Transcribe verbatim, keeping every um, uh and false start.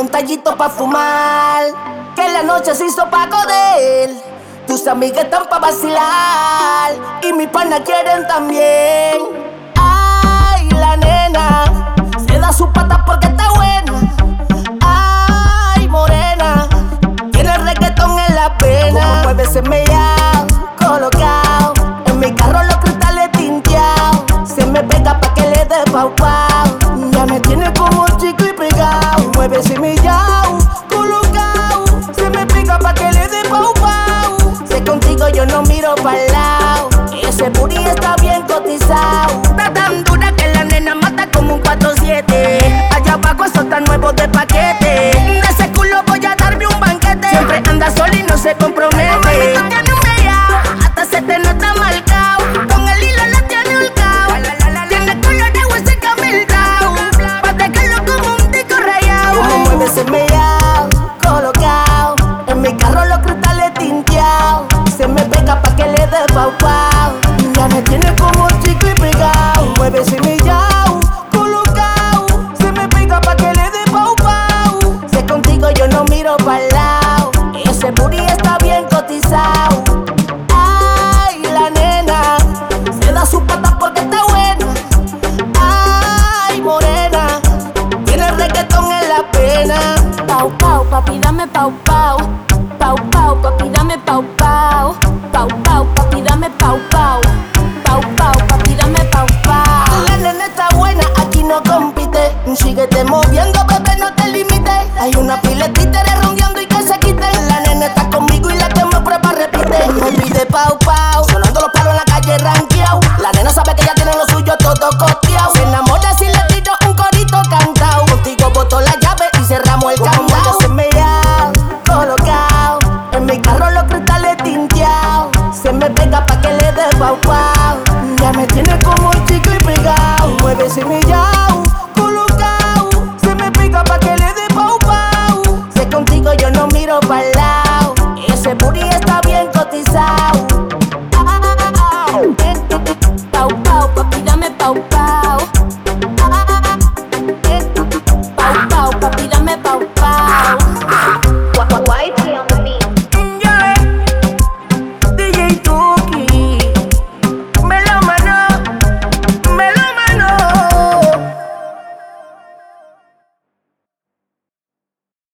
un tallito pa' fumar, que la noche se hizo pa' joder. Tus amigas están pa' vacilar y mis panas quieren también. Ay, la nena se da su pata porque está buena. Ay, morena, tiene el reggaetón en la pena. Como mueve ese mellao, colocao. En mi carro los cristales tinteados. Se me pega pa' que le dé pau pau. Ya me tiene como chico y pegao. Mueve ese mellao, colocao. Se me pega pa' que le dé pau pau. Sé contigo yo no miro pa'l lado. Ese booty está bien cotizado. Está tan dura que la nena mata como un cuatro siete. Allá abajo eso está nuevo de paquete. De ese culo voy a darme un banquete. Siempre anda sola y no se compromete. Mami, tú tienes un mellao, hasta se te nota marcao. Con el hilo la tiene holgao. Tiene color de hueso camildao. Pa' dejarlo como un tico rayao. Como mueve ese mellao, colocao. En mi carro los cristales tinteados. Se me pega pa' que le dé pau pau. Ya me tiene como chico y pegao. Mueve ese mellao, colocao. Se me pega pa' que le dé pau pau. Sé contigo yo no miro pa'l lado. Ese booty está bien cotizado. Ay, la nena se da su pata porque está buena. Ay, morena, tiene el reggaetón en la pena. Pau, pau, papi, dame pau, pau. Pau, pau, papi, dame pau, pau. Pau, pau, papi, dame pau, pau. Pau, pau, papi, dame pau, pau. La nena está buena, aquí no compite. Síguete moviendo, bebé, no te limites. Hay una pila de títeres rondeando y que se quiten. La nena está conmigo y la que me prueba repite. Me pide pau, pau, sonando los palos en la calle ranqueao. La nena sabe que ya tiene lo suyo todo costeado. Se enamora si le tiro un corito cantao. Contigo boto la llave y cerramos el candado. Se me ha colocao. En mi carro los cristales tinteados. Se me pega pa' que le dé pau, pau. Ya me tiene como chico y pegao. Mueve ese millao.